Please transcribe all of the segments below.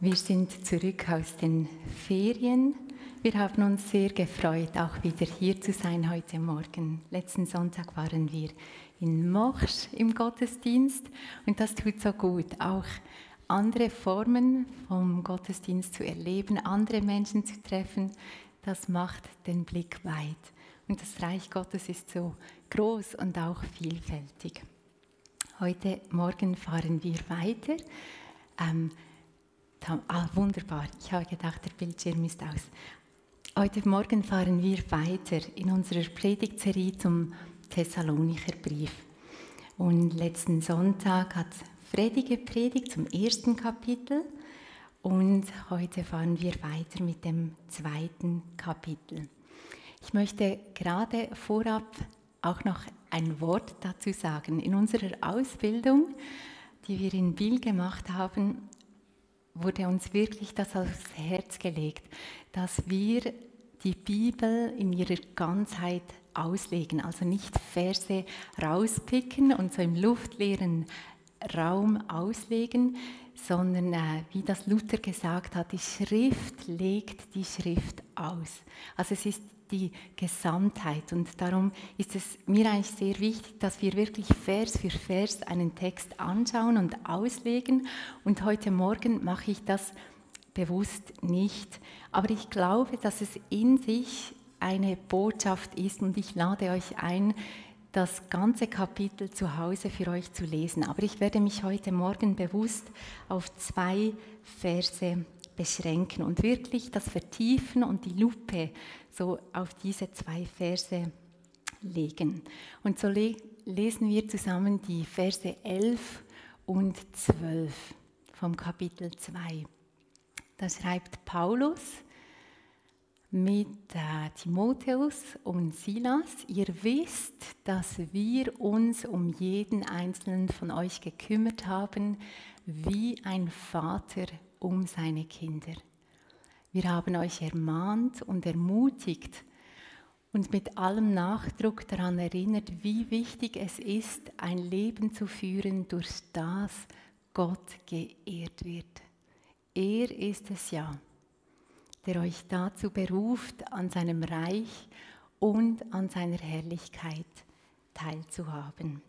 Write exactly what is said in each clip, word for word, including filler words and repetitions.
Wir sind zurück aus den Ferien. Wir haben uns sehr gefreut, auch wieder hier zu sein heute Morgen. Letzten Sonntag waren wir in Mochs im Gottesdienst und das tut so gut, auch andere Formen vom Gottesdienst zu erleben, andere Menschen zu treffen. Das macht den Blick weit. Und das Reich Gottes ist so groß und auch vielfältig. Heute Morgen fahren wir weiter. Ähm, Ah, wunderbar. Ich habe gedacht, der Bildschirm ist aus. Heute Morgen fahren wir weiter in unserer Predigtserie zum Thessalonicher Brief. Und letzten Sonntag hat Freddy gepredigt zum ersten Kapitel und heute fahren wir weiter mit dem zweiten Kapitel. Ich möchte gerade vorab auch noch ein Wort dazu sagen. In unserer Ausbildung, die wir in Biel gemacht haben, wurde uns wirklich das aufs Herz gelegt, dass wir die Bibel in ihrer Ganzheit auslegen, also nicht Verse rauspicken und so im luftleeren Raum auslegen, sondern äh, wie das Luther gesagt hat, die Schrift legt die Schrift aus. Also es ist die Gesamtheit und darum ist es mir eigentlich sehr wichtig, dass wir wirklich Vers für Vers einen Text anschauen und auslegen und heute Morgen mache ich das bewusst nicht, aber ich glaube, dass es in sich eine Botschaft ist und ich lade euch ein, das ganze Kapitel zu Hause für euch zu lesen, aber ich werde mich heute Morgen bewusst auf zwei Verse beschränken und wirklich das Vertiefen und die Lupe so auf diese zwei Verse legen. Und so le- lesen wir zusammen die Verse elf und zwölf vom Kapitel zwei. Da schreibt Paulus mit äh, Timotheus und Silas: Ihr wisst, dass wir uns um jeden einzelnen von euch gekümmert haben, wie ein Vater um seine Kinder. Wir haben euch ermahnt und ermutigt und mit allem Nachdruck daran erinnert, wie wichtig es ist, ein Leben zu führen, durch das Gott geehrt wird. Er ist es ja, der euch dazu beruft, an seinem Reich und an seiner Herrlichkeit teilzuhaben.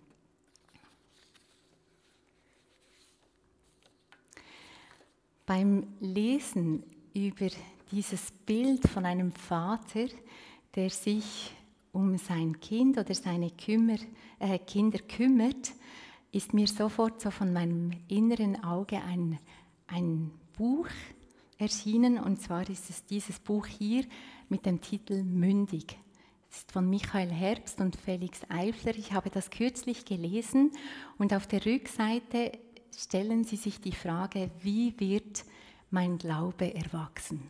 Beim Lesen über dieses Bild von einem Vater, der sich um sein Kind oder seine Kümmer, äh, Kinder kümmert, ist mir sofort so von meinem inneren Auge ein, ein Buch erschienen. Und zwar ist es dieses Buch hier mit dem Titel Mündig. Es ist von Michael Herbst und Felix Eifler. Ich habe das kürzlich gelesen und auf der Rückseite stellen Sie sich die Frage, wie wird mein Glaube erwachsen?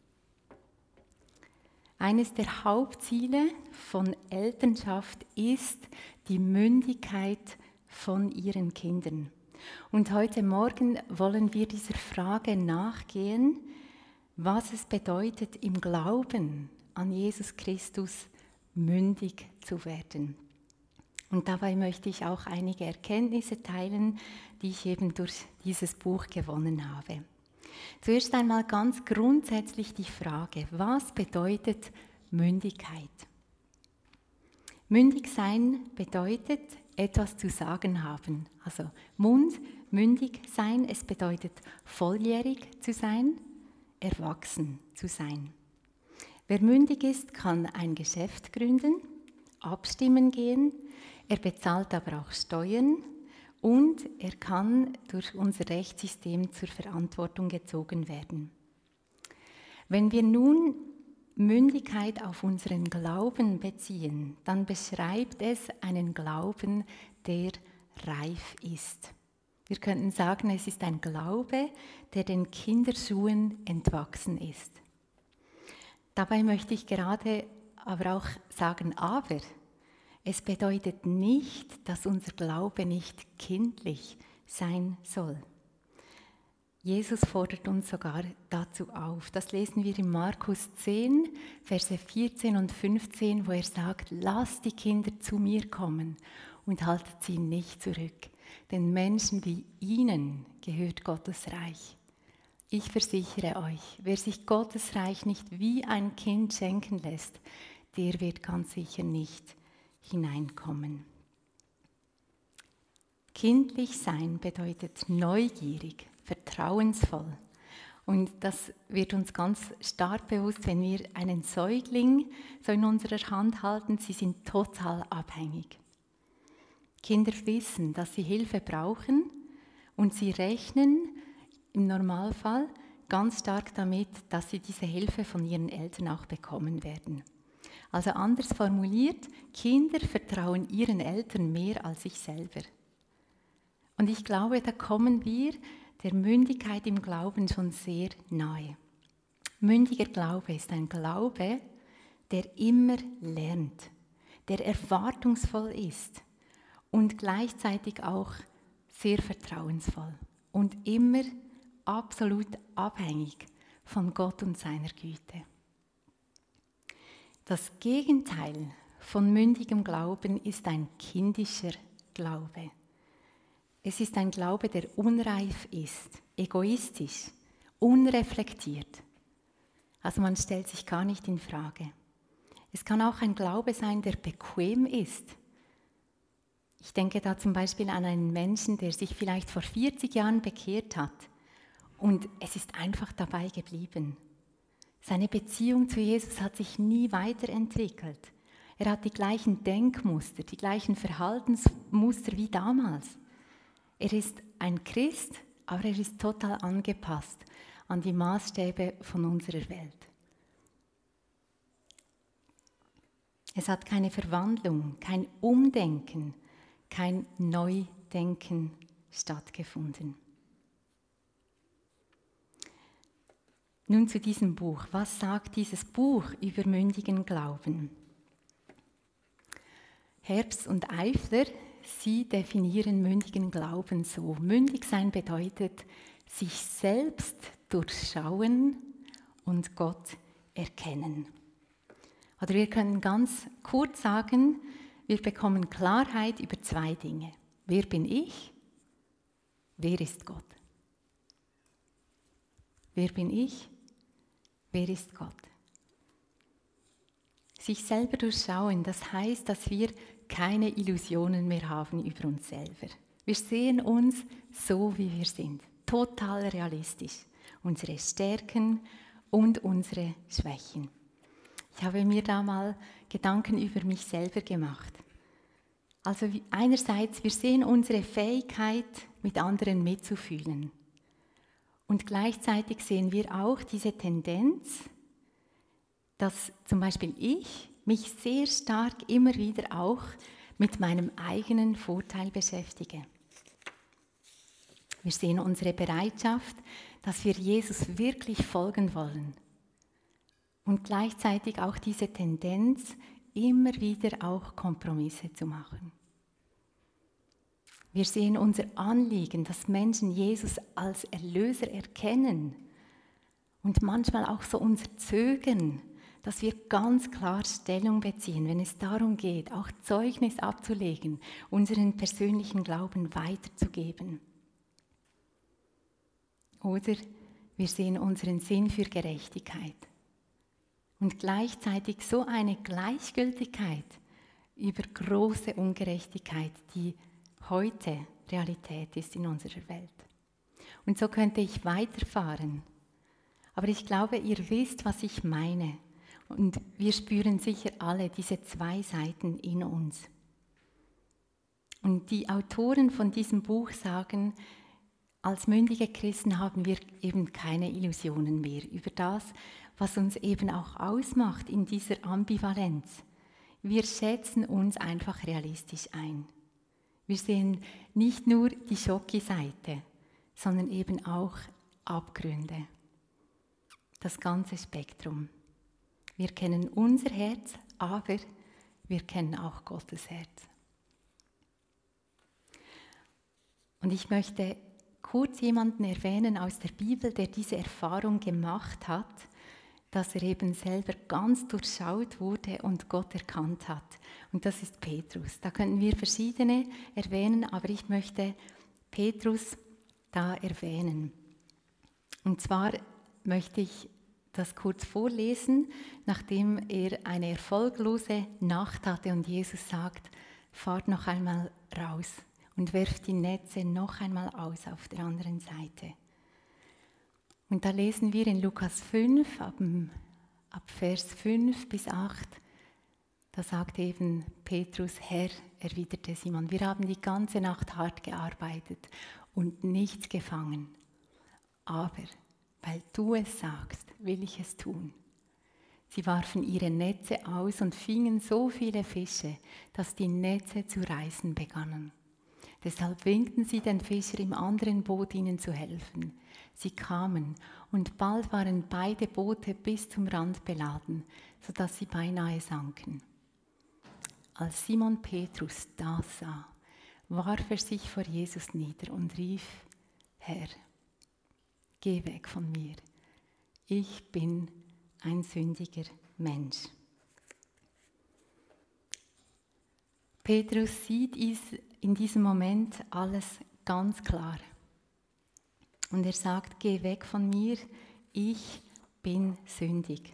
Eines der Hauptziele von Elternschaft ist die Mündigkeit von ihren Kindern. Und heute Morgen wollen wir dieser Frage nachgehen, was es bedeutet, im Glauben an Jesus Christus mündig zu werden. Und dabei möchte ich auch einige Erkenntnisse teilen, die ich eben durch dieses Buch gewonnen habe. Zuerst einmal ganz grundsätzlich die Frage, was bedeutet Mündigkeit? Mündig sein bedeutet, etwas zu sagen haben. Also Mund, mündig sein, es bedeutet volljährig zu sein, erwachsen zu sein. Wer mündig ist, kann ein Geschäft gründen, abstimmen gehen, er bezahlt aber auch Steuern und er kann durch unser Rechtssystem zur Verantwortung gezogen werden. Wenn wir nun Mündigkeit auf unseren Glauben beziehen, dann beschreibt es einen Glauben, der reif ist. Wir könnten sagen, es ist ein Glaube, der den Kinderschuhen entwachsen ist. Dabei möchte ich gerade aber auch sagen, aber es bedeutet nicht, dass unser Glaube nicht kindlich sein soll. Jesus fordert uns sogar dazu auf. Das lesen wir in Markus zehn, Verse vierzehn und fünfzehn, wo er sagt, lasst die Kinder zu mir kommen und haltet sie nicht zurück, denn Menschen wie ihnen gehört Gottes Reich. Ich versichere euch, wer sich Gottes Reich nicht wie ein Kind schenken lässt, der wird ganz sicher nicht hineinkommen. Kindlich sein bedeutet neugierig, vertrauensvoll. Und das wird uns ganz stark bewusst, wenn wir einen Säugling so in unserer Hand halten. Sie sind total abhängig. Kinder wissen, dass sie Hilfe brauchen und sie rechnen im Normalfall ganz stark damit, dass sie diese Hilfe von ihren Eltern auch bekommen werden. Also anders formuliert, Kinder vertrauen ihren Eltern mehr als sich selber. Und ich glaube, da kommen wir der Mündigkeit im Glauben schon sehr nahe. Mündiger Glaube ist ein Glaube, der immer lernt, der erwartungsvoll ist und gleichzeitig auch sehr vertrauensvoll und immer absolut abhängig von Gott und seiner Güte. Das Gegenteil von mündigem Glauben ist ein kindischer Glaube. Es ist ein Glaube, der unreif ist, egoistisch, unreflektiert. Also man stellt sich gar nicht in Frage. Es kann auch ein Glaube sein, der bequem ist. Ich denke da zum Beispiel an einen Menschen, der sich vielleicht vor vierzig Jahren bekehrt hat und es ist einfach dabei geblieben. Seine Beziehung zu Jesus hat sich nie weiterentwickelt. Er hat die gleichen Denkmuster, die gleichen Verhaltensmuster wie damals. Er ist ein Christ, aber er ist total angepasst an die Maßstäbe von unserer Welt. Es hat keine Verwandlung, kein Umdenken, kein Neudenken stattgefunden. Nun zu diesem Buch. Was sagt dieses Buch über mündigen Glauben? Herbst und Eifler, sie definieren mündigen Glauben so. Mündig sein bedeutet, sich selbst durchschauen und Gott erkennen. Oder wir können ganz kurz sagen, wir bekommen Klarheit über zwei Dinge. Wer bin ich? Wer ist Gott? Wer bin ich? Wer ist Gott? Sich selber durchschauen, das heißt, dass wir keine Illusionen mehr haben über uns selber. Wir sehen uns so, wie wir sind, total realistisch. Unsere Stärken und unsere Schwächen. Ich habe mir da mal Gedanken über mich selber gemacht. Also einerseits, wir sehen unsere Fähigkeit, mit anderen mitzufühlen. Und gleichzeitig sehen wir auch diese Tendenz, dass zum Beispiel ich mich sehr stark immer wieder auch mit meinem eigenen Vorteil beschäftige. Wir sehen unsere Bereitschaft, dass wir Jesus wirklich folgen wollen. Und gleichzeitig auch diese Tendenz, immer wieder auch Kompromisse zu machen. Wir sehen unser Anliegen, dass Menschen Jesus als Erlöser erkennen und manchmal auch so unser Zögern, dass wir ganz klar Stellung beziehen, wenn es darum geht, auch Zeugnis abzulegen, unseren persönlichen Glauben weiterzugeben. Oder wir sehen unseren Sinn für Gerechtigkeit und gleichzeitig so eine Gleichgültigkeit über große Ungerechtigkeit, die heute Realität ist in unserer Welt. Und so könnte ich weiterfahren. Aber ich glaube, ihr wisst, was ich meine. Und wir spüren sicher alle diese zwei Seiten in uns. Und die Autoren von diesem Buch sagen, als mündige Christen haben wir eben keine Illusionen mehr über das, was uns eben auch ausmacht in dieser Ambivalenz. Wir schätzen uns einfach realistisch ein. Wir sehen nicht nur die Schocki-Seite, sondern eben auch Abgründe. Das ganze Spektrum. Wir kennen unser Herz, aber wir kennen auch Gottes Herz. Und ich möchte kurz jemanden erwähnen aus der Bibel, der diese Erfahrung gemacht hat, dass er eben selber ganz durchschaut wurde und Gott erkannt hat. Und das ist Petrus. Da können wir verschiedene erwähnen, aber ich möchte Petrus da erwähnen. Und zwar möchte ich das kurz vorlesen, nachdem er eine erfolglose Nacht hatte und Jesus sagt, fahrt noch einmal raus und werft die Netze noch einmal aus auf der anderen Seite. Und da lesen wir in Lukas fünf, ab, ab Vers fünf bis acht, da sagt eben Petrus, Herr, erwiderte Simon, wir haben die ganze Nacht hart gearbeitet und nichts gefangen. Aber weil du es sagst, will ich es tun. Sie warfen ihre Netze aus und fingen so viele Fische, dass die Netze zu reißen begannen. Deshalb winkten sie den Fischer im anderen Boot, ihnen zu helfen. Sie kamen und bald waren beide Boote bis zum Rand beladen, sodass sie beinahe sanken. Als Simon Petrus das sah, warf er sich vor Jesus nieder und rief, Herr, geh weg von mir, ich bin ein sündiger Mensch. Petrus sieht in diesem Moment alles ganz klar. Und er sagt, geh weg von mir, ich bin sündig.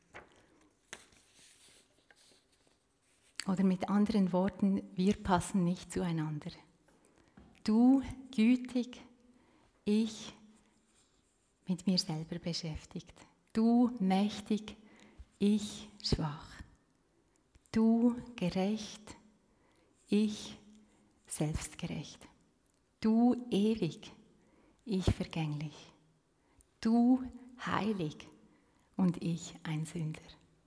Oder mit anderen Worten, wir passen nicht zueinander. Du gütig, ich mit mir selber beschäftigt. Du mächtig, ich schwach. Du gerecht, ich selbstgerecht. Du ewig, ich vergänglich. Du heilig und ich ein Sünder.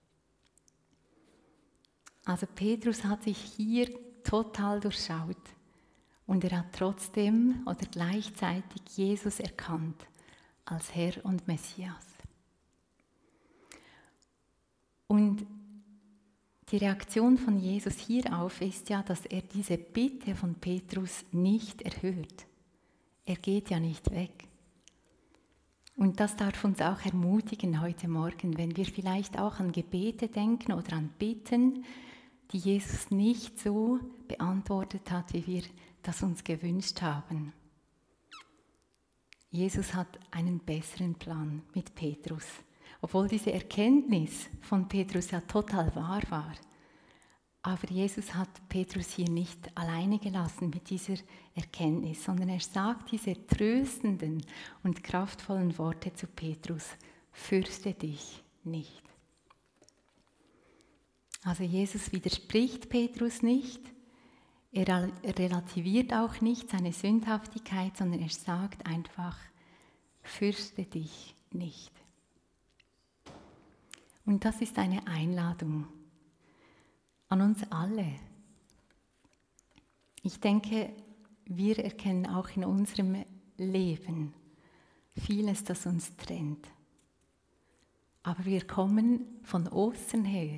Also Petrus hat sich hier total durchschaut und er hat trotzdem oder gleichzeitig Jesus erkannt als Herr und Messias. Und die Reaktion von Jesus hierauf ist ja, dass er diese Bitte von Petrus nicht erhört. Er geht ja nicht weg. Und das darf uns auch ermutigen heute Morgen, wenn wir vielleicht auch an Gebete denken oder an Bitten, die Jesus nicht so beantwortet hat, wie wir das uns gewünscht haben. Jesus hat einen besseren Plan mit Petrus. Obwohl diese Erkenntnis von Petrus ja total wahr war. Aber Jesus hat Petrus hier nicht alleine gelassen mit dieser Erkenntnis, sondern er sagt diese tröstenden und kraftvollen Worte zu Petrus: Fürchte dich nicht. Also Jesus widerspricht Petrus nicht, er relativiert auch nicht seine Sündhaftigkeit, sondern er sagt einfach: Fürchte dich nicht. Und das ist eine Einladung an uns alle. Ich denke, wir erkennen auch in unserem Leben vieles, das uns trennt. Aber wir kommen von Ostern her.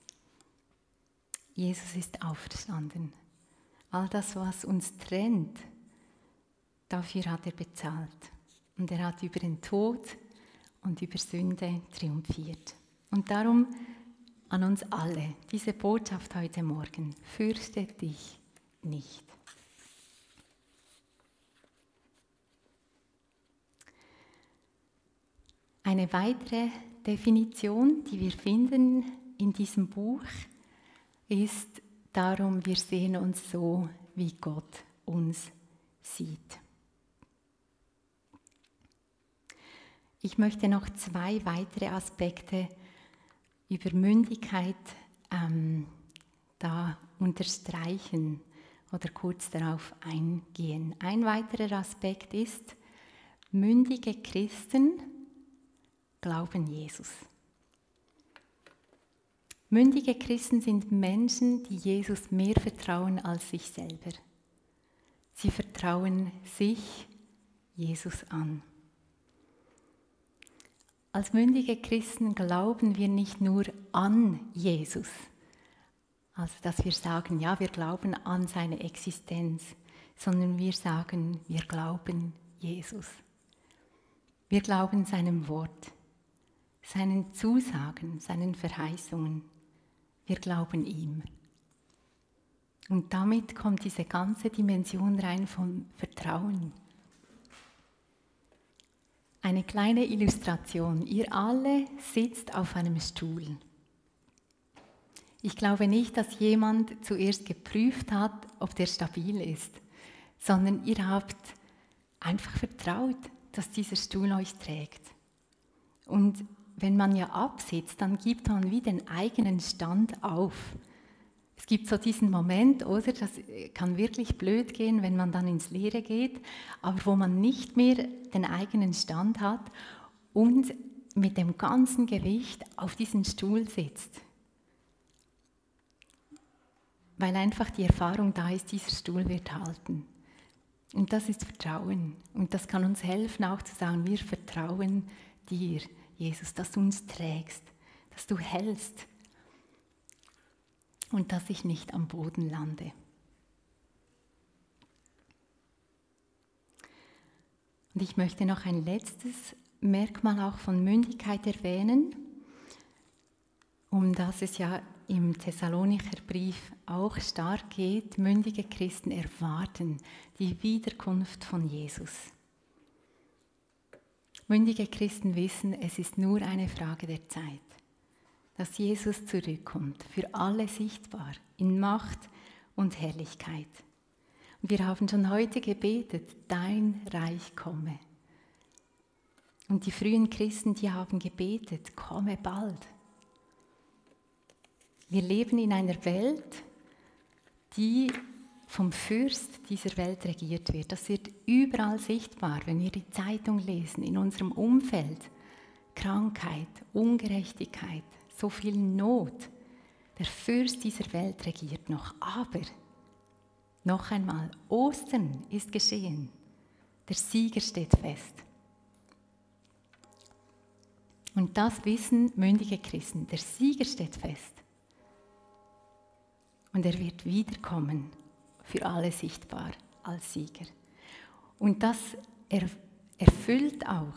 Jesus ist auferstanden. All das, was uns trennt, dafür hat er bezahlt. Und er hat über den Tod und über Sünde triumphiert. Und darum an uns alle diese Botschaft heute Morgen: Fürchte dich nicht. Eine weitere Definition, die wir finden in diesem Buch, ist darum, wir sehen uns so, wie Gott uns sieht. Ich möchte noch zwei weitere Aspekte über Mündigkeit ähm, da unterstreichen oder kurz darauf eingehen. Ein weiterer Aspekt ist, mündige Christen glauben Jesus. Mündige Christen sind Menschen, die Jesus mehr vertrauen als sich selber. Sie vertrauen sich Jesus an. Als mündige Christen glauben wir nicht nur an Jesus, also dass wir sagen, ja, wir glauben an seine Existenz, sondern wir sagen, wir glauben Jesus. Wir glauben seinem Wort, seinen Zusagen, seinen Verheißungen. Wir glauben ihm. Und damit kommt diese ganze Dimension rein vom Vertrauen. Eine kleine Illustration. Ihr alle sitzt auf einem Stuhl. Ich glaube nicht, dass jemand zuerst geprüft hat, ob der stabil ist, sondern ihr habt einfach vertraut, dass dieser Stuhl euch trägt. Und wenn man ja absitzt, dann gibt man wie den eigenen Stand auf. Es gibt so diesen Moment, oder? Das kann wirklich blöd gehen, wenn man dann ins Leere geht, aber wo man nicht mehr den eigenen Stand hat und mit dem ganzen Gewicht auf diesen Stuhl sitzt. Weil einfach die Erfahrung da ist, dieser Stuhl wird halten. Und das ist Vertrauen. Und das kann uns helfen, auch zu sagen, wir vertrauen dir, Jesus, dass du uns trägst, dass du hältst. Und dass ich nicht am Boden lande. Und ich möchte noch ein letztes Merkmal auch von Mündigkeit erwähnen, um das es ja im Thessalonicher Brief auch stark geht. Mündige Christen erwarten die Wiederkunft von Jesus. Mündige Christen wissen, es ist nur eine Frage der Zeit, dass Jesus zurückkommt, für alle sichtbar, in Macht und Herrlichkeit. Und wir haben schon heute gebetet, dein Reich komme. Und die frühen Christen, die haben gebetet, komme bald. Wir leben in einer Welt, die vom Fürst dieser Welt regiert wird. Das wird überall sichtbar, wenn wir die Zeitung lesen, in unserem Umfeld. Krankheit, Ungerechtigkeit, so viel Not. Der Fürst dieser Welt regiert noch. Aber, noch einmal, Ostern ist geschehen. Der Sieger steht fest. Und das wissen mündige Christen. Der Sieger steht fest. Und er wird wiederkommen, für alle sichtbar als Sieger. Und das erfüllt auch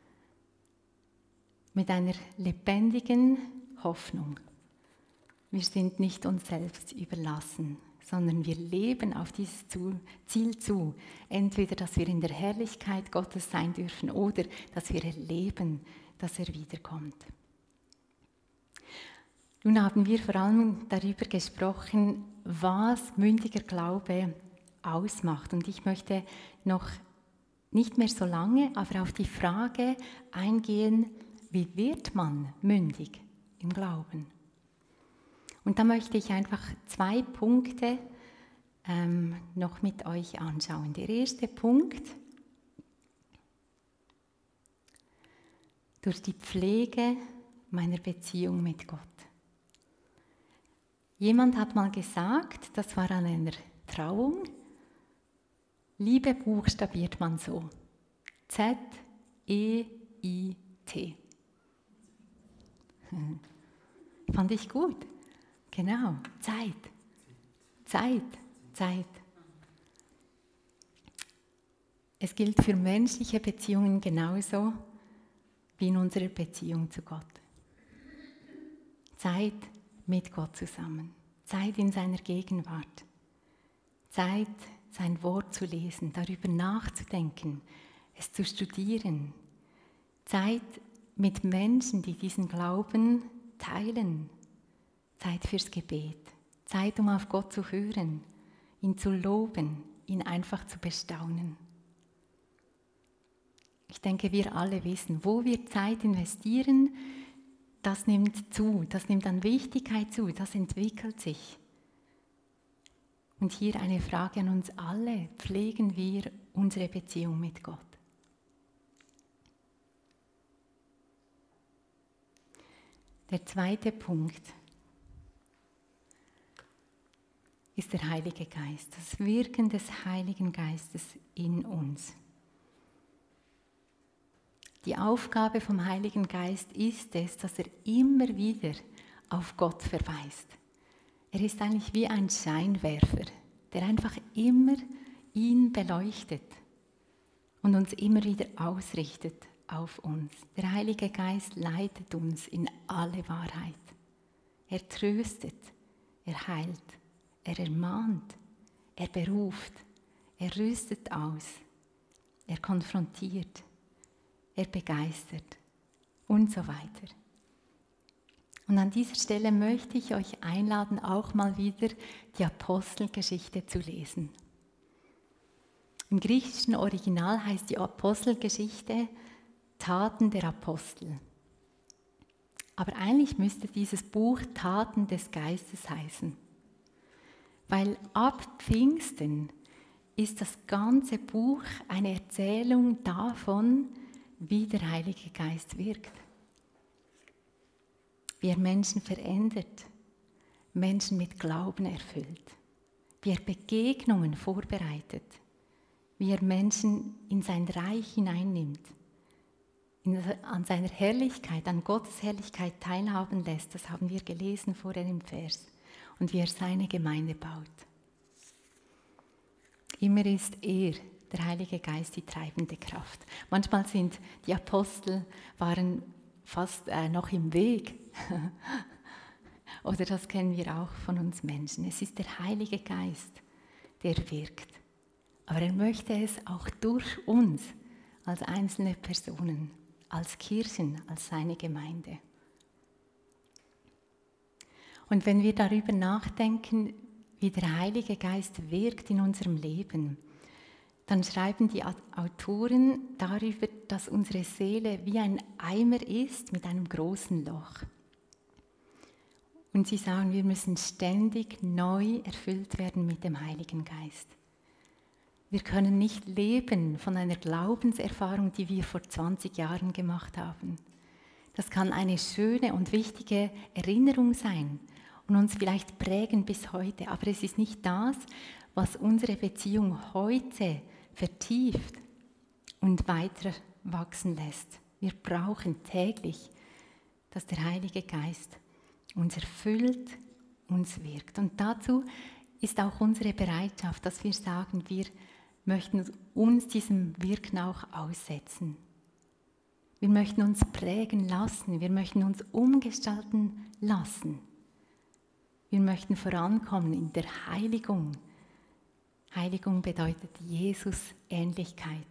mit einer lebendigen Hoffnung. Wir sind nicht uns selbst überlassen, sondern wir leben auf dieses Ziel zu. Entweder, dass wir in der Herrlichkeit Gottes sein dürfen oder, dass wir erleben, dass er wiederkommt. Nun haben wir vor allem darüber gesprochen, was mündiger Glaube ausmacht. Und ich möchte noch nicht mehr so lange, aber auf die Frage eingehen, wie wird man mündig im Glauben? Und da möchte ich einfach zwei Punkte ähm, noch mit euch anschauen. Der erste Punkt, durch die Pflege meiner Beziehung mit Gott. Jemand hat mal gesagt, das war an einer Trauung, Liebe buchstabiert man so, Z E I T. Fand ich gut. Genau, Zeit. Zeit, Zeit. Es gilt für menschliche Beziehungen genauso wie in unserer Beziehung zu Gott. Zeit mit Gott zusammen. Zeit in seiner Gegenwart. Zeit, sein Wort zu lesen, darüber nachzudenken, es zu studieren. Zeit mit Menschen, die diesen Glauben teilen. Zeit fürs Gebet. Zeit, um auf Gott zu hören, ihn zu loben, ihn einfach zu bestaunen. Ich denke, wir alle wissen, wo wir Zeit investieren, das nimmt zu, das nimmt an Wichtigkeit zu, das entwickelt sich. Und hier eine Frage an uns alle, pflegen wir unsere Beziehung mit Gott? Der zweite Punkt ist der Heilige Geist, das Wirken des Heiligen Geistes in uns. Die Aufgabe vom Heiligen Geist ist es, dass er immer wieder auf Gott verweist. Er ist eigentlich wie ein Scheinwerfer, der einfach immer ihn beleuchtet und uns immer wieder ausrichtet auf uns. Der Heilige Geist leitet uns in alle Wahrheit. Er tröstet, er heilt, er ermahnt, er beruft, er rüstet aus, er konfrontiert. er begeistert und so weiter. Und an dieser Stelle möchte ich euch einladen, auch mal wieder die Apostelgeschichte zu lesen. Im griechischen Original heißt die Apostelgeschichte Taten der Apostel. Aber eigentlich müsste dieses Buch Taten des Geistes heißen. Weil ab Pfingsten ist das ganze Buch eine Erzählung davon, wie der Heilige Geist wirkt. Wie er Menschen verändert, Menschen mit Glauben erfüllt, wie er Begegnungen vorbereitet, wie er Menschen in sein Reich hineinnimmt, in, an seiner Herrlichkeit, an Gottes Herrlichkeit teilhaben lässt. Das haben wir gelesen vorher im Vers. Und wie er seine Gemeinde baut. Immer ist er, der Heilige Geist, die treibende Kraft. Manchmal sind die Apostel waren fast äh, noch im Weg. Oder das kennen wir auch von uns Menschen. Es ist der Heilige Geist, der wirkt. Aber er möchte es auch durch uns als einzelne Personen, als Kirchen, als seine Gemeinde. Und wenn wir darüber nachdenken, wie der Heilige Geist wirkt in unserem Leben, dann schreiben die Autoren darüber, dass unsere Seele wie ein Eimer ist mit einem großen Loch. Und sie sagen, wir müssen ständig neu erfüllt werden mit dem Heiligen Geist. Wir können nicht leben von einer Glaubenserfahrung, die wir vor zwanzig Jahren gemacht haben. Das kann eine schöne und wichtige Erinnerung sein und uns vielleicht prägen bis heute, aber es ist nicht das, was unsere Beziehung heute vertieft und weiter wachsen lässt. Wir brauchen täglich, dass der Heilige Geist uns erfüllt, uns wirkt. Und dazu ist auch unsere Bereitschaft, dass wir sagen, wir möchten uns diesem Wirken auch aussetzen. Wir möchten uns prägen lassen, wir möchten uns umgestalten lassen. Wir möchten vorankommen in der Heiligung. Heiligung bedeutet Jesus-Ähnlichkeit.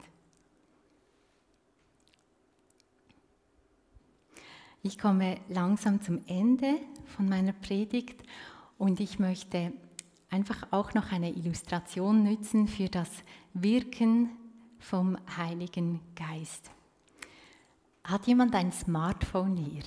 Ich komme langsam zum Ende von meiner Predigt und ich möchte einfach auch noch eine Illustration nützen für das Wirken vom Heiligen Geist. Hat jemand ein Smartphone hier?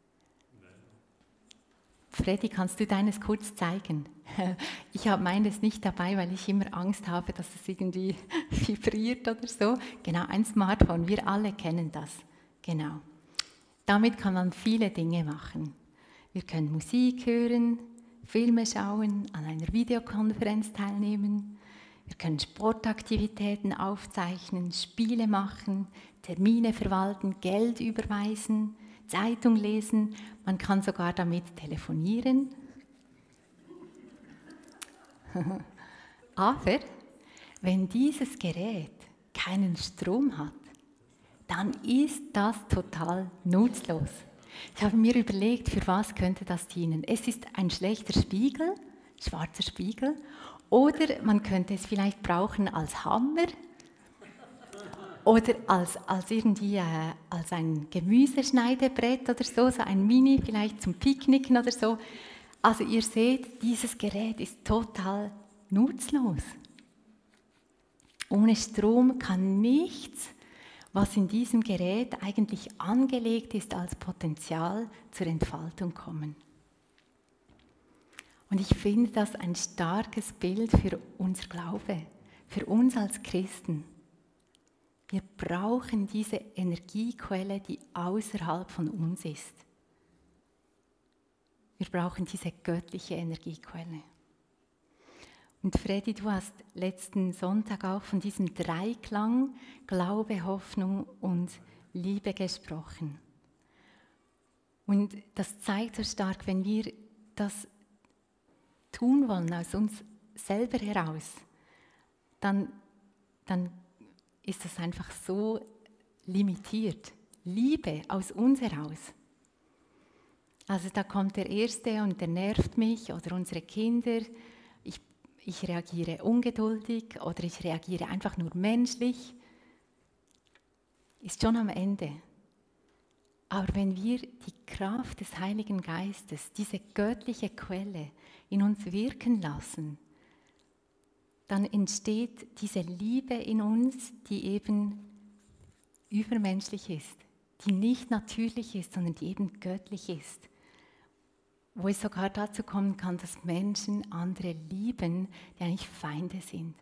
Freddy, kannst du deines kurz zeigen? Ich habe meines nicht dabei, weil ich immer Angst habe, dass es irgendwie vibriert oder so. Genau, ein Smartphone, wir alle kennen das. Genau. Damit kann man viele Dinge machen. Wir können Musik hören, Filme schauen, an einer Videokonferenz teilnehmen. Wir können Sportaktivitäten aufzeichnen, Spiele machen, Termine verwalten, Geld überweisen, Zeitung lesen. Man kann sogar damit telefonieren. Aber wenn dieses Gerät keinen Strom hat, dann ist das total nutzlos. Ich habe mir überlegt, für was könnte das dienen. Es ist ein schlechter Spiegel, schwarzer Spiegel, oder man könnte es vielleicht brauchen als Hammer oder als, als irgendwie äh, als ein Gemüseschneidebrett oder so, so ein Mini vielleicht zum Picknicken oder so. Also ihr seht, dieses Gerät ist total nutzlos. Ohne Strom kann nichts, was in diesem Gerät eigentlich angelegt ist, als Potenzial zur Entfaltung kommen. Und ich finde das ein starkes Bild für unser Glaube, für uns als Christen. Wir brauchen diese Energiequelle, die außerhalb von uns ist. Wir brauchen diese göttliche Energiequelle. Und Freddy, du hast letzten Sonntag auch von diesem Dreiklang Glaube, Hoffnung und Liebe gesprochen. Und das zeigt so stark, wenn wir das tun wollen aus uns selber heraus, dann, dann ist das einfach so limitiert. Liebe aus uns heraus. Also da kommt der Erste und der nervt mich oder unsere Kinder. Ich, ich reagiere ungeduldig oder ich reagiere einfach nur menschlich. ist schon am Ende. Aber wenn wir die Kraft des Heiligen Geistes, diese göttliche Quelle in uns wirken lassen, dann entsteht diese Liebe in uns, die eben übermenschlich ist, die nicht natürlich ist, sondern die eben göttlich ist. Wo es sogar dazu kommen kann, dass Menschen andere lieben, die eigentlich Feinde sind.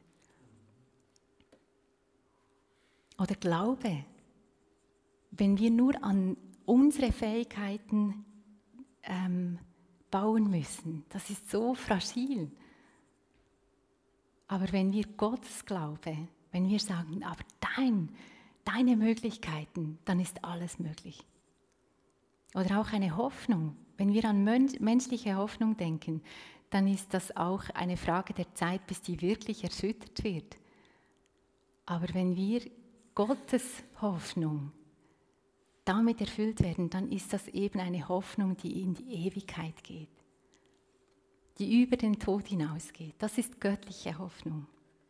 Oder Glaube. Wenn wir nur an unsere Fähigkeiten ähm, bauen müssen, das ist so fragil. Aber wenn wir Gottes Glaube, wenn wir sagen, aber dein, deine Möglichkeiten, dann ist alles möglich. Oder auch eine Hoffnung. Wenn wir an menschliche Hoffnung denken, dann ist das auch eine Frage der Zeit, bis die wirklich erschüttert wird. Aber wenn wir Gottes Hoffnung damit erfüllt werden, dann ist das eben eine Hoffnung, die in die Ewigkeit geht, die über den Tod hinausgeht. Das ist göttliche Hoffnung.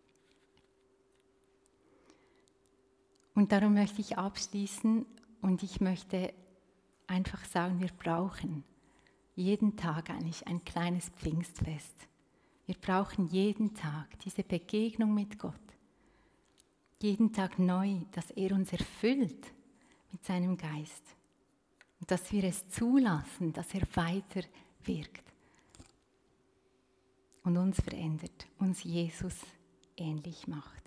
Und darum möchte ich abschließen und ich möchte einfach sagen, wir brauchen jeden Tag eigentlich ein kleines Pfingstfest. Wir brauchen jeden Tag diese Begegnung mit Gott. Jeden Tag neu, dass er uns erfüllt mit seinem Geist. Und dass wir es zulassen, dass er weiter wirkt. Und uns verändert, uns Jesus ähnlich macht.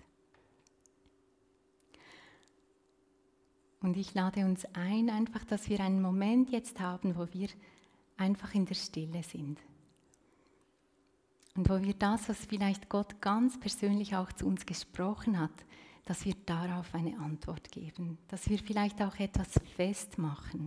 Und ich lade uns ein, einfach, dass wir einen Moment jetzt haben, wo wir einfach in der Stille sind. Und wo wir das, was vielleicht Gott ganz persönlich auch zu uns gesprochen hat, dass wir darauf eine Antwort geben. Dass wir vielleicht auch etwas festmachen.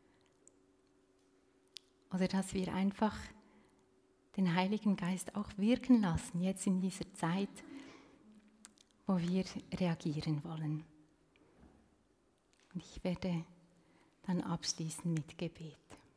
Oder dass wir einfach den Heiligen Geist auch wirken lassen, jetzt in dieser Zeit, wo wir reagieren wollen. Und ich werde dann abschließen mit Gebet.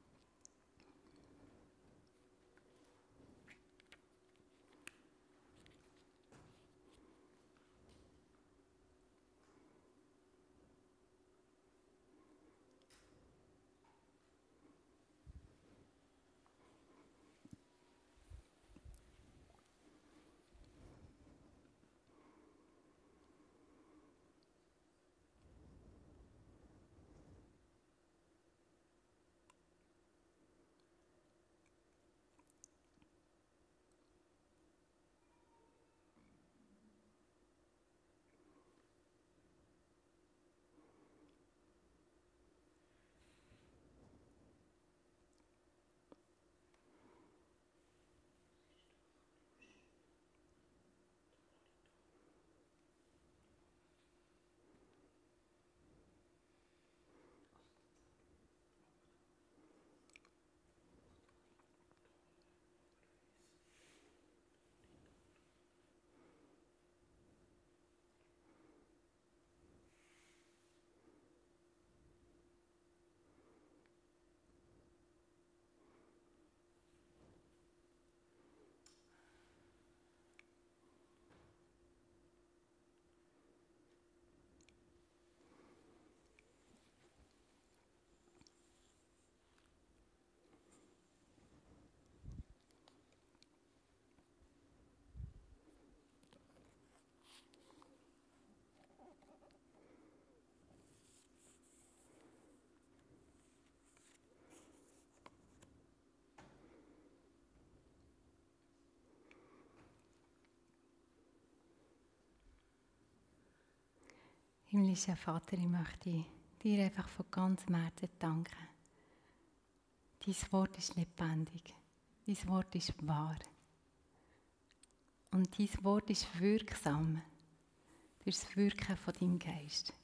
Himmlischer Vater, ich möchte dir einfach von ganzem Herzen danken. Dein Wort ist lebendig, dein Wort ist wahr und dein Wort ist wirksam durch das Wirken von deinem Geist.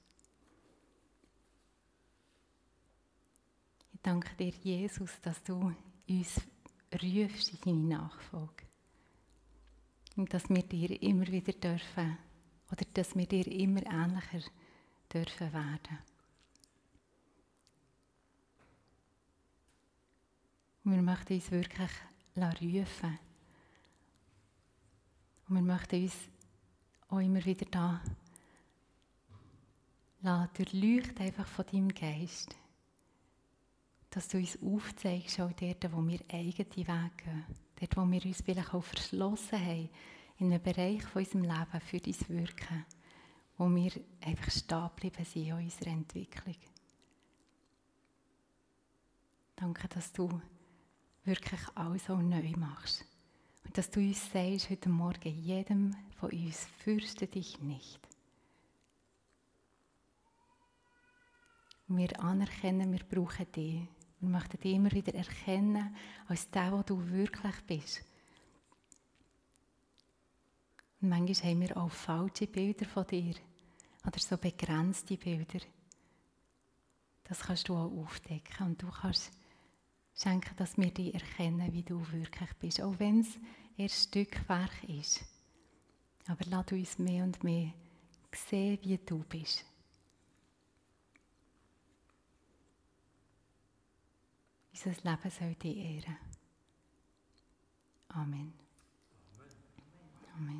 Ich danke dir, Jesus, dass du uns rufst in deine Nachfolge und dass wir dir immer wieder dürfen, oder dass wir dir immer ähnlicher dürfen werden. Und wir möchten uns wirklich rufen. Und wir möchten uns auch immer wieder da lass durchleuchten einfach von deinem Geist, dass du uns aufzeigst, auch dort, wo wir eigene Wege gehen, dort, wo wir uns vielleicht auch verschlossen haben, in einem Bereich von unserem Leben für dein Wirken, wo wir einfach stehen geblieben sind in unserer Entwicklung. Danke, dass du wirklich alles auch neu machst. Und dass du uns sagst, heute Morgen, jedem von uns, fürchte dich nicht. Wir anerkennen, wir brauchen dich. Wir möchten dich immer wieder erkennen als der, der du wirklich bist. Und manchmal haben wir auch falsche Bilder von dir oder so begrenzte Bilder. Das kannst du auch aufdecken und du kannst schenken, dass wir dich erkennen, wie du wirklich bist, auch wenn es erst Stückwerk ist. Aber lass uns mehr und mehr sehen, wie du bist. Unser Leben soll dich ehren.